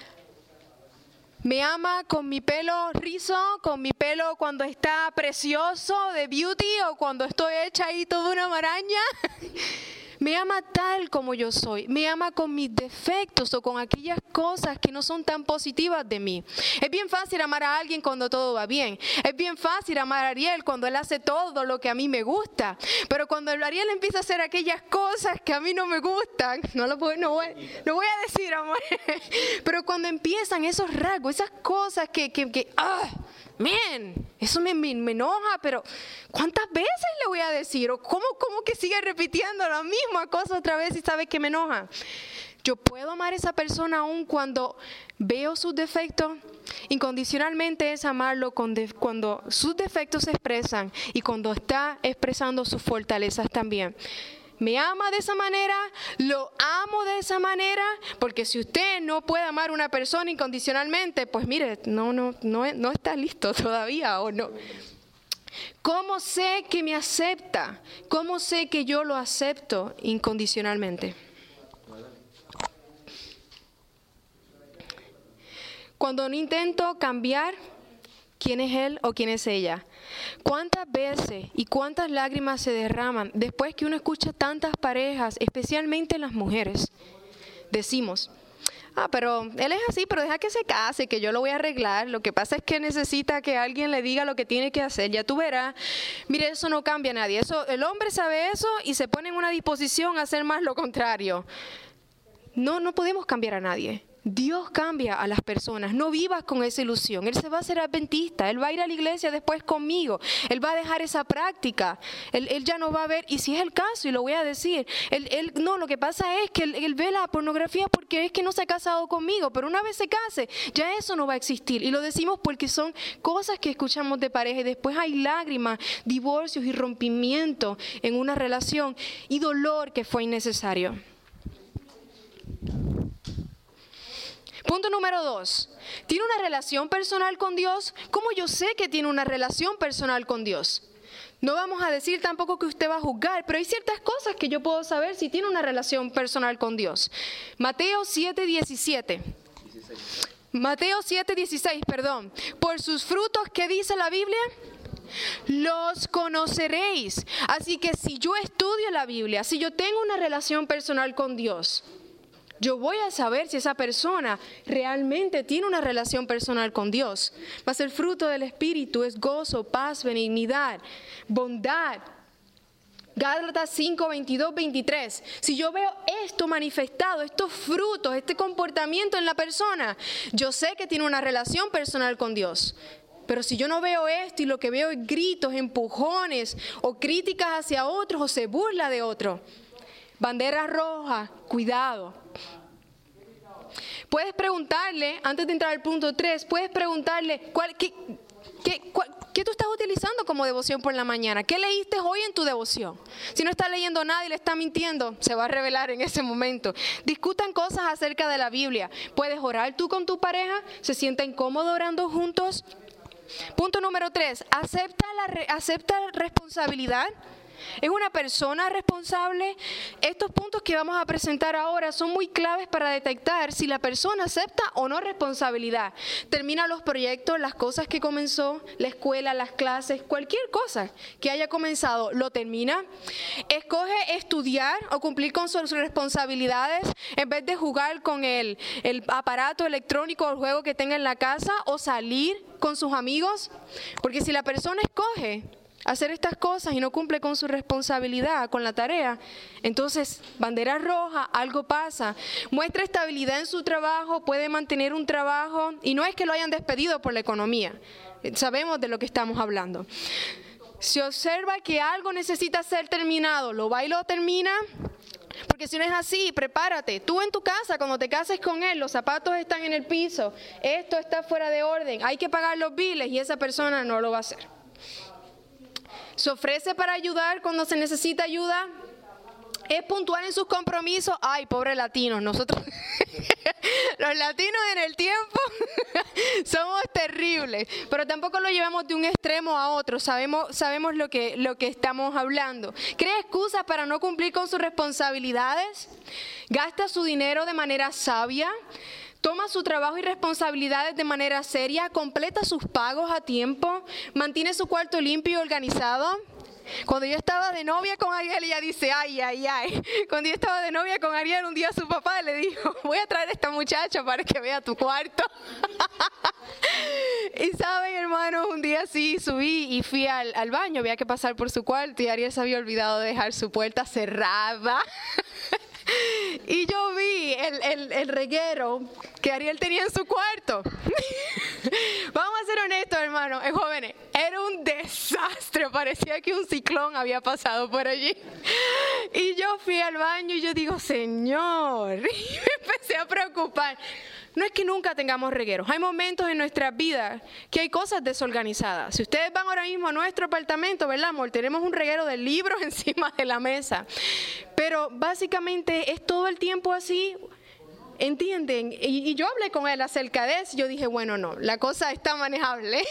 Me ama con mi pelo rizo, con mi pelo cuando está precioso de beauty o cuando estoy hecha ahí toda una maraña. Me ama tal como yo soy, me ama con mis defectos o con aquellas cosas que no son tan positivas de mí. Es bien fácil amar a alguien cuando todo va bien. Es bien fácil amar a Ariel cuando él hace todo lo que a mí me gusta. Pero cuando Ariel empieza a hacer aquellas cosas que a mí no me gustan, no lo voy, no voy, no voy a decir, amor. Pero cuando empiezan esos rasgos, esas cosas que, que, que ah, man, eso me, me, me enoja, pero ¿cuántas veces le voy a decir? ¿O cómo, cómo que sigue repitiendo la misma cosa otra vez y sabe que me enoja? Yo puedo amar a esa persona aún cuando veo sus defectos. Incondicionalmente es amarlo cuando sus defectos se expresan y cuando está expresando sus fortalezas también. Me ama de esa manera, lo amo de esa manera, porque si usted no puede amar a una persona incondicionalmente, pues mire, no, no, no, no está listo todavía o no. ¿Cómo sé que me acepta? ¿Cómo sé que yo lo acepto incondicionalmente? Cuando no intento cambiar quién es él o quién es ella. ¿Cuántas veces y cuántas lágrimas se derraman después que uno escucha tantas parejas, especialmente las mujeres? Decimos, ah, pero él es así, pero deja que se case, que yo lo voy a arreglar. Lo que pasa es que necesita que alguien le diga lo que tiene que hacer. Ya tú verás. Mire, eso no cambia a nadie. Eso, el hombre sabe eso y se pone en una disposición a hacer más lo contrario. No, no podemos cambiar a nadie. Dios cambia a las personas. No vivas con esa ilusión. Él se va a hacer adventista. Él va a ir a la iglesia después conmigo. Él va a dejar esa práctica. Él, él ya no va a ver. Y si es el caso, y lo voy a decir, él, él, no, lo que pasa es que él, él ve la pornografía porque es que no se ha casado conmigo. Pero una vez se case, ya eso no va a existir. Y lo decimos porque son cosas que escuchamos de pareja. Y después hay lágrimas, divorcios y rompimiento en una relación. Y dolor que fue innecesario. Punto número dos. ¿Tiene una relación personal con Dios? ¿Cómo yo sé que tiene una relación personal con Dios? No vamos a decir tampoco que usted va a juzgar, pero hay ciertas cosas que yo puedo saber si tiene una relación personal con Dios. Mateo siete diecisiete. Mateo siete dieciséis, perdón. Por sus frutos, ¿qué dice la Biblia? Los conoceréis. Así que si yo estudio la Biblia, si yo tengo una relación personal con Dios, yo voy a saber si esa persona realmente tiene una relación personal con Dios. Va a ser fruto del Espíritu, es gozo, paz, benignidad, bondad. Gálatas cinco, veintidós, veintitrés. Si yo veo esto manifestado, estos frutos, este comportamiento en la persona, yo sé que tiene una relación personal con Dios. Pero si yo no veo esto y lo que veo es gritos, empujones o críticas hacia otros o se burla de otro, bandera roja, cuidado. Puedes preguntarle, antes de entrar al punto tres, puedes preguntarle, ¿cuál, qué, qué, cuál, ¿qué tú estás utilizando como devoción por la mañana? ¿Qué leíste hoy en tu devoción? Si no está leyendo nada y le está mintiendo, se va a revelar en ese momento. Discutan cosas acerca de la Biblia. ¿Puedes orar tú con tu pareja? ¿Se sienten cómodos orando juntos? Punto número tres, ¿acepta la, acepta responsabilidad? ¿Es una persona responsable? Estos puntos que vamos a presentar ahora son muy claves para detectar si la persona acepta o no responsabilidad. Termina los proyectos, las cosas que comenzó, la escuela, las clases, cualquier cosa que haya comenzado, lo termina. Escoge estudiar o cumplir con sus responsabilidades en vez de jugar con el, el aparato electrónico o el juego que tenga en la casa o salir con sus amigos. Porque si la persona escoge hacer estas cosas y no cumple con su responsabilidad, con la tarea, entonces bandera roja, algo pasa. Muestra estabilidad en su trabajo, puede mantener un trabajo y no es que lo hayan despedido por la economía. Sabemos de lo que estamos hablando. Si observa que algo necesita ser terminado, lo va y lo termina. Porque si no es así, prepárate. Tú en tu casa, cuando te cases con él, los zapatos están en el piso, esto está fuera de orden, hay que pagar los biles y esa persona no lo va a hacer. ¿Se ofrece para ayudar cuando se necesita ayuda? ¿Es puntual en sus compromisos? Ay, pobres latinos, nosotros, los latinos en el tiempo, somos terribles, pero tampoco lo llevamos de un extremo a otro, sabemos, sabemos lo que, lo que estamos hablando. ¿Crea excusas para no cumplir con sus responsabilidades? ¿Gasta su dinero de manera sabia? ¿Toma su trabajo y responsabilidades de manera seria? ¿Completa sus pagos a tiempo? ¿Mantiene su cuarto limpio y organizado? Cuando yo estaba de novia con Ariel, ella dice, ay, ay, ay. Cuando yo estaba de novia con Ariel, un día su papá le dijo, voy a traer a esta muchacha para que vea tu cuarto. Y saben, hermanos, un día sí subí y fui al, al baño, había que pasar por su cuarto y Ariel se había olvidado de dejar su puerta cerrada. Y yo vi el, el, el reguero que Ariel tenía en su cuarto. Vamos a ser honestos, hermanos, eh, jóvenes, era un desastre, parecía que un ciclón había pasado por allí. Y yo fui al baño y yo digo, Señor, y me empecé a preocupar. No es que nunca tengamos regueros, hay momentos en nuestras vidas que hay cosas desorganizadas. Si ustedes van ahora mismo a nuestro apartamento, ¿verdad, amor? Tenemos un reguero de libros encima de la mesa. Pero básicamente es todo el tiempo así. ¿entienden? Y, y yo hablé con él acerca de eso. Yo dije, bueno, no, la cosa está manejable.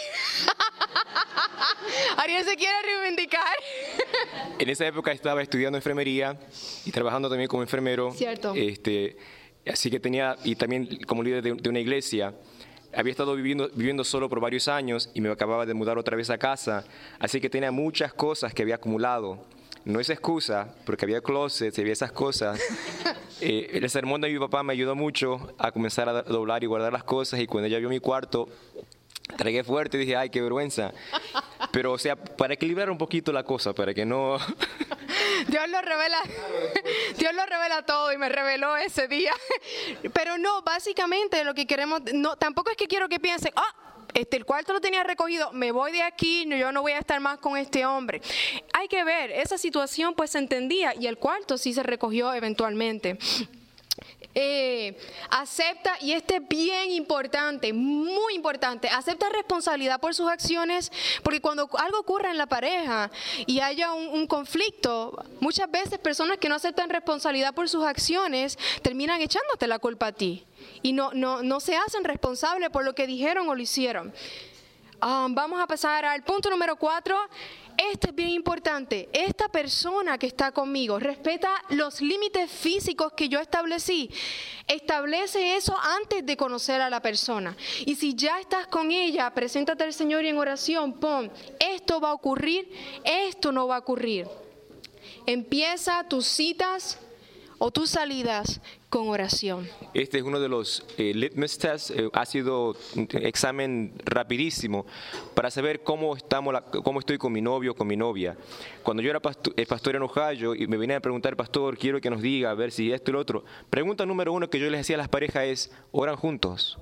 Ariel se quiere reivindicar. En esa época estaba estudiando enfermería y trabajando también como enfermero. Cierto. Este, así que tenía, y también como líder de, de una iglesia, había estado viviendo, viviendo solo por varios años y me acababa de mudar otra vez a casa. Así que tenía muchas cosas que había acumulado. No es excusa, porque había closets y había esas cosas. Eh, el sermón de mi papá me ayudó mucho a comenzar a doblar y guardar las cosas, y cuando ella vio mi cuarto, tragué fuerte y dije, ay, qué vergüenza. Pero, o sea, para equilibrar un poquito la cosa, para que no... Dios lo revela, Dios lo revela todo y me reveló ese día. Pero no, básicamente lo que queremos, no, tampoco es que quiero que piensen, ah, este, el cuarto lo tenía recogido, me voy de aquí, no, yo no voy a estar más con este hombre. Hay que ver, esa situación pues se entendía y el cuarto sí se recogió eventualmente. Eh, acepta, y este es bien importante, muy importante, acepta responsabilidad por sus acciones, porque cuando algo ocurra en la pareja y haya un, un conflicto, muchas veces personas que no aceptan responsabilidad por sus acciones terminan echándote la culpa a ti y no, no, no se hacen responsables por lo que dijeron o lo hicieron. Um, vamos a pasar al punto número cuatro. Este es bien importante. Esta persona que está conmigo respeta los límites físicos que yo establecí. Establece eso antes de conocer a la persona. Y si ya estás con ella, preséntate al Señor y en oración pon, esto va a ocurrir, esto no va a ocurrir. Empieza tus citas o tus salidas con oración. Este es uno de los eh, litmus tests, eh, ha sido un examen rapidísimo para saber cómo estamos, la, cómo estoy con mi novio o con mi novia. Cuando yo era pastor, eh, pastor en Ohio y me venía a preguntar, pastor, quiero que nos diga a ver si esto y lo otro. Pregunta número uno que yo les decía a las parejas es, ¿oran juntos?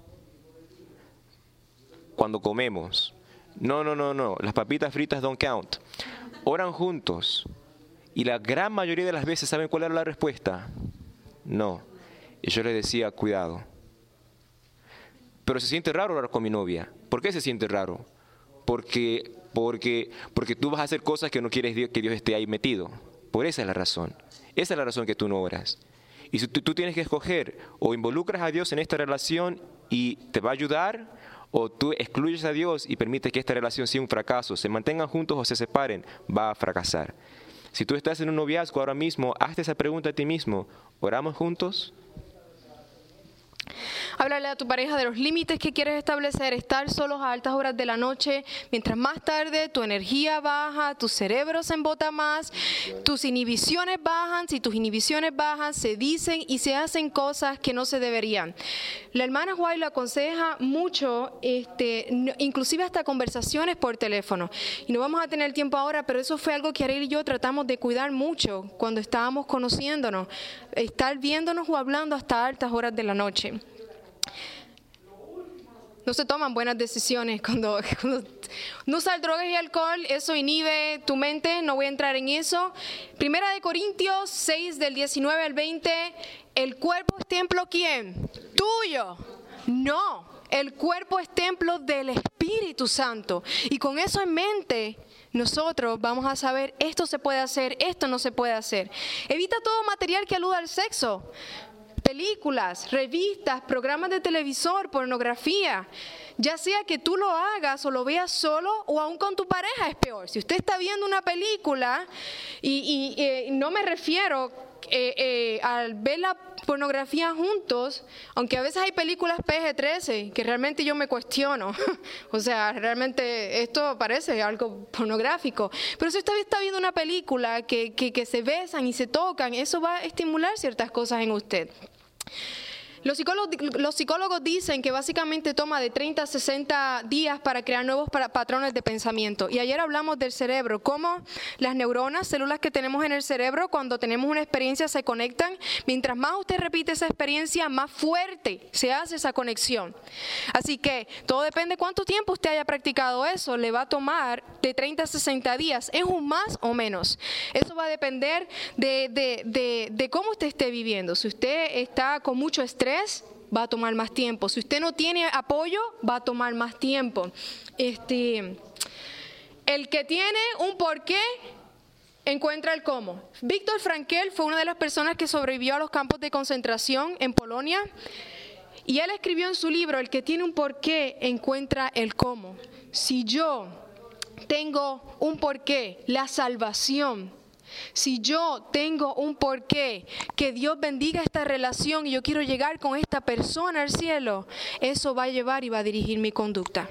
Cuando comemos. No, no, no, no, las papitas fritas don't count. ¿Oran juntos? Y la gran mayoría de las veces, ¿saben cuál era la respuesta? No. Y yo les decía, cuidado. Pero se siente raro orar con mi novia. ¿Por qué se siente raro? Porque, porque, porque tú vas a hacer cosas que no quieres que Dios esté ahí metido. Por esa es la razón. Esa es la razón que tú no oras. Y si tú, tú tienes que escoger, o involucras a Dios en esta relación y te va a ayudar, o tú excluyes a Dios y permites que esta relación sea un fracaso, se mantengan juntos o se separen, va a fracasar. Si tú estás en un noviazgo ahora mismo, hazte esa pregunta a ti mismo. ¿Oramos juntos? Háblale a tu pareja de los límites que quieres establecer, estar solos a altas horas de la noche, mientras más tarde tu energía baja, tu cerebro se embota más, tus inhibiciones bajan, si tus inhibiciones bajan, se dicen y se hacen cosas que no se deberían. La hermana White lo aconseja mucho, este, inclusive hasta conversaciones por teléfono. Y no vamos a tener tiempo ahora, pero eso fue algo que Ariel y yo tratamos de cuidar mucho cuando estábamos conociéndonos, estar viéndonos o hablando hasta altas horas de la noche. No se toman buenas decisiones cuando, cuando no usar drogas y alcohol, eso inhibe tu mente, no voy a entrar en eso. Primera de Corintios seis del diecinueve al veinte, ¿el cuerpo es templo quién? Tuyo. No, el cuerpo es templo del Espíritu Santo. Y con eso en mente, nosotros vamos a saber esto se puede hacer, esto no se puede hacer. Evita todo material que aluda al sexo. Películas, revistas, programas de televisor, pornografía, ya sea que tú lo hagas o lo veas solo o aún con tu pareja es peor. Si usted está viendo una película y, y eh, no me refiero eh, eh, al ver la pornografía juntos, aunque a veces hay películas P G trece que realmente yo me cuestiono, o sea, realmente esto parece algo pornográfico, pero si usted está viendo una película que, que, que se besan y se tocan, eso va a estimular ciertas cosas en usted. Los psicólogos, los psicólogos dicen que básicamente toma de treinta a sesenta días para crear nuevos patrones de pensamiento. Y ayer hablamos del cerebro, cómo las neuronas, células que tenemos en el cerebro, cuando tenemos una experiencia se conectan. Mientras más usted repite esa experiencia, más fuerte se hace esa conexión. Así que todo depende cuánto tiempo usted haya practicado eso. Le va a tomar de treinta a sesenta días. ¿Es un más o menos? Eso va a depender de, de, de, de cómo usted esté viviendo. Si usted está con mucho estrés, va a tomar más tiempo. Si usted no tiene apoyo, va a tomar más tiempo. Este, el que tiene un porqué, encuentra el cómo. Víctor Frankl fue una de las personas que sobrevivió a los campos de concentración en Polonia. Y él escribió en su libro, el que tiene un porqué encuentra el cómo. Si yo tengo un porqué, la salvación. Si yo tengo un porqué, que Dios bendiga esta relación y yo quiero llegar con esta persona al cielo, eso va a llevar y va a dirigir mi conducta.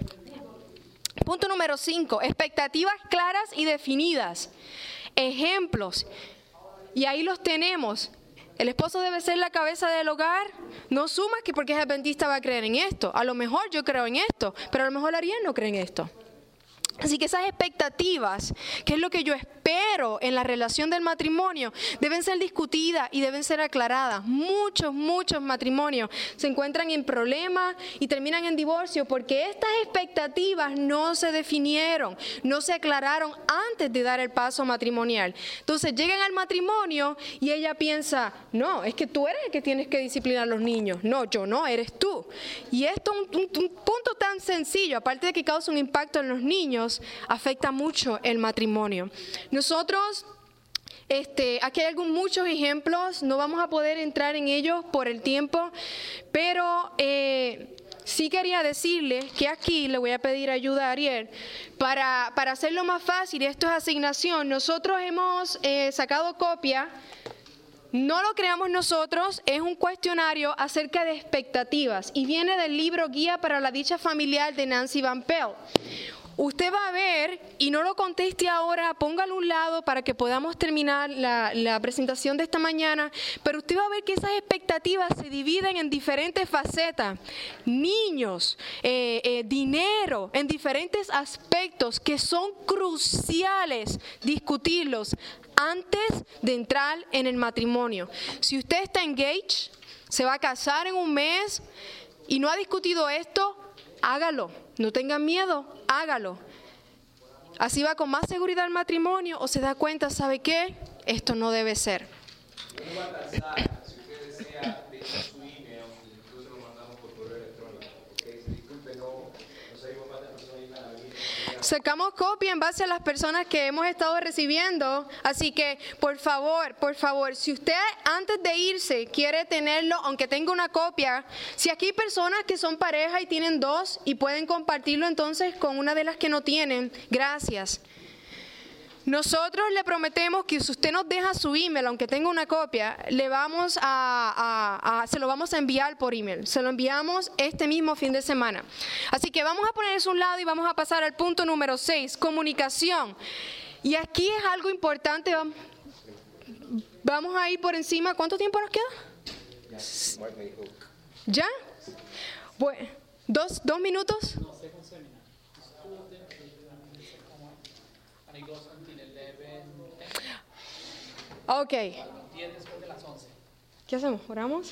Punto número cinco, expectativas claras y definidas. Ejemplos. Y ahí los tenemos. El esposo debe ser la cabeza del hogar. No sumas que porque es adventista va a creer en esto. A lo mejor yo creo en esto, pero a lo mejor Ariel no cree en esto. Así que esas expectativas, que es lo que yo espero en la relación del matrimonio, deben ser discutidas y deben ser aclaradas. Muchos, muchos matrimonios se encuentran en problemas y terminan en divorcio porque estas expectativas no se definieron, no se aclararon antes de dar el paso matrimonial. Entonces llegan al matrimonio y ella piensa, no, es que tú eres el que tienes que disciplinar a los niños. No, yo no, eres tú. Y esto es un, un, un punto tan sencillo, aparte de que causa un impacto en los niños, afecta mucho el matrimonio. Nosotros, este, aquí hay algún, muchos ejemplos, no vamos a poder entrar en ellos por el tiempo, pero eh, sí quería decirles que aquí le voy a pedir ayuda a Ariel para, para hacerlo más fácil. Esto es asignación. Nosotros hemos eh, sacado copia. No lo creamos nosotros, es un cuestionario acerca de expectativas y viene del libro Guía para la Dicha Familiar de Nancy Van Pelt. Usted va a ver, y no lo conteste ahora, póngalo a un lado para que podamos terminar la, la presentación de esta mañana, pero usted va a ver que esas expectativas se dividen en diferentes facetas, niños, eh, eh, dinero, en diferentes aspectos que son cruciales discutirlos antes de entrar en el matrimonio. Si usted está engaged, se va a casar en un mes y no ha discutido esto, hágalo. No tengan miedo, hágalo. Así va con más seguridad el matrimonio o se da cuenta, ¿sabe qué? Esto no debe ser. No va a alcanzar. Si usted desea, deja su email y nosotros lo mandamos por correo electrónico. Okay, disculpe, no, no sabemos cuántas personas iban a venir. Sacamos copia en base a las personas que hemos estado recibiendo, así que por favor, por favor, si usted antes de irse quiere tenerlo, aunque tenga una copia, si aquí hay personas que son pareja y tienen dos y pueden compartirlo entonces con una de las que no tienen, gracias. Nosotros le prometemos que si usted nos deja su email, aunque tenga una copia, le vamos a, a, a, se lo vamos a enviar por email. Se lo enviamos este mismo fin de semana. Así que vamos a poner eso a un lado y vamos a pasar al punto número seis, comunicación. Y aquí es algo importante. Vamos a ir por encima. ¿Cuánto tiempo nos queda? ¿Ya? Bueno, ¿dos, dos minutos? Ok. ¿Qué hacemos? ¿Oramos?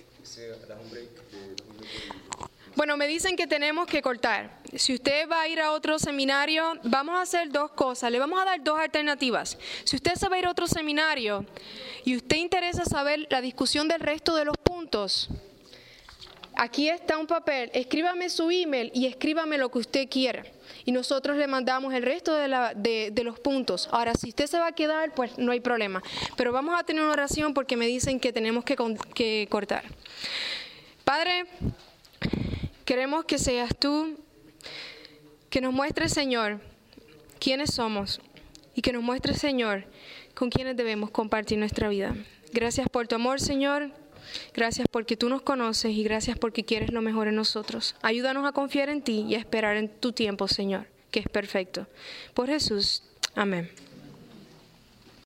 Bueno, me dicen que tenemos que cortar. Si usted va a ir a otro seminario, vamos a hacer dos cosas. Le vamos a dar dos alternativas. Si usted se va a ir a otro seminario y usted interesa saber la discusión del resto de los puntos, aquí está un papel. Escríbame su email y escríbame lo que usted quiera. Y nosotros le mandamos el resto de, la, de, de los puntos. Ahora, si usted se va a quedar, pues no hay problema. Pero vamos a tener una oración porque me dicen que tenemos que, que cortar. Padre, queremos que seas tú, que nos muestres, Señor, quiénes somos. Y que nos muestres, Señor, con quiénes debemos compartir nuestra vida. Gracias por tu amor, Señor. Gracias porque tú nos conoces y gracias porque quieres lo mejor en nosotros. Ayúdanos a confiar en ti y a esperar en tu tiempo, Señor, que es perfecto. Por Jesús, amén.